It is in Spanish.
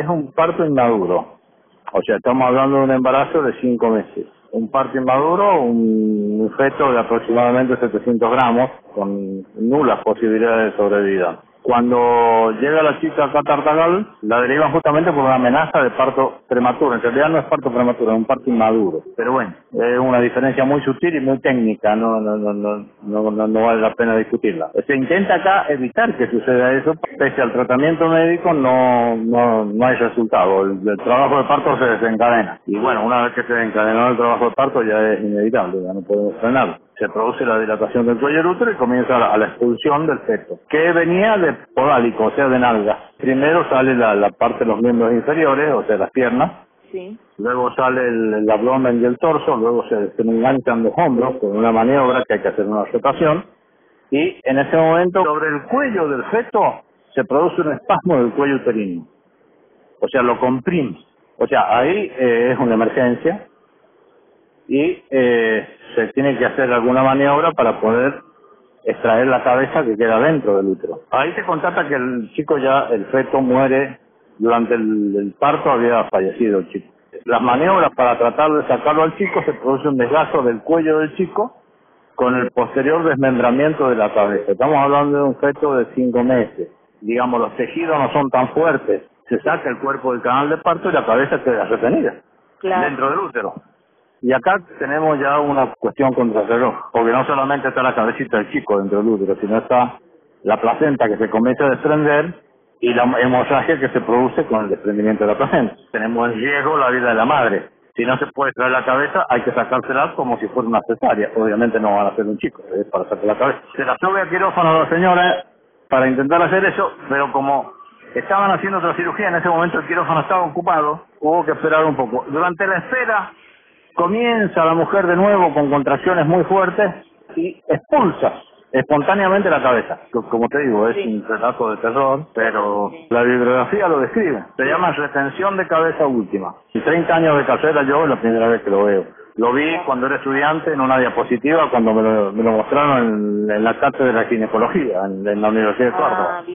es un parto inmaduro. O sea, estamos hablando de un embarazo de 5 meses. Un parto inmaduro, un feto de aproximadamente 700 gramos, con nulas posibilidades de sobrevida. Cuando llega la chica acá a Tartagal, la derivan justamente por una amenaza de parto prematuro. En realidad no es parto prematuro, es un parto inmaduro. Pero bueno, es una diferencia muy sutil y muy técnica, no vale la pena discutirla. Se intenta acá evitar que suceda eso, pese al tratamiento médico no hay resultado. El trabajo de parto se desencadena. Y bueno, una vez que se desencadenó el trabajo de parto ya es inevitable, ya no podemos frenarlo. Se produce la dilatación del cuello del útero y comienza la expulsión del feto, que venía de podálico, o sea, de nalgas. Primero sale la parte de los miembros inferiores, o sea, las piernas. Sí. Luego sale el abdomen y el torso, luego se enganchan los hombros con una maniobra que hay que hacer una rotación. Y en ese momento, sobre el cuello del feto, se produce un espasmo del cuello uterino. O sea, lo comprime. O sea, ahí es una emergencia y se tiene que hacer alguna maniobra para poder extraer la cabeza que queda dentro del útero. Ahí se constata que el chico ya, el feto muere durante el parto, había fallecido el chico. Las maniobras para tratar de sacarlo al chico, se produce un desgazo del cuello del chico con el posterior desmembramiento de la cabeza. Estamos hablando de un feto de 5 meses. Digamos, los tejidos no son tan fuertes. Se saca el cuerpo del canal de parto y la cabeza queda retenida dentro del útero. Y acá tenemos ya una cuestión contra el reloj, porque no solamente está la cabecita del chico dentro del útero, sino está la placenta que se comienza a desprender y la hemorragia que se produce con el desprendimiento de la placenta. Tenemos en riesgo la vida de la madre. Si no se puede traer la cabeza, hay que sacársela como si fuera una cesárea. Obviamente no van a hacer un chico, es para sacar la cabeza. Se la sube a quirófano a la señora para intentar hacer eso, pero como estaban haciendo otra cirugía, en ese momento el quirófano estaba ocupado, hubo que esperar un poco. Durante la espera, comienza la mujer de nuevo con contracciones muy fuertes y expulsa espontáneamente la cabeza. Como te digo, es un relato de terror, pero la bibliografía lo describe. Se llama retención de cabeza última. Y 30 años de carrera yo es la primera vez que lo veo. Lo vi cuando era estudiante en una diapositiva, cuando me lo mostraron en la cátedra de ginecología, en la Universidad de Córdoba.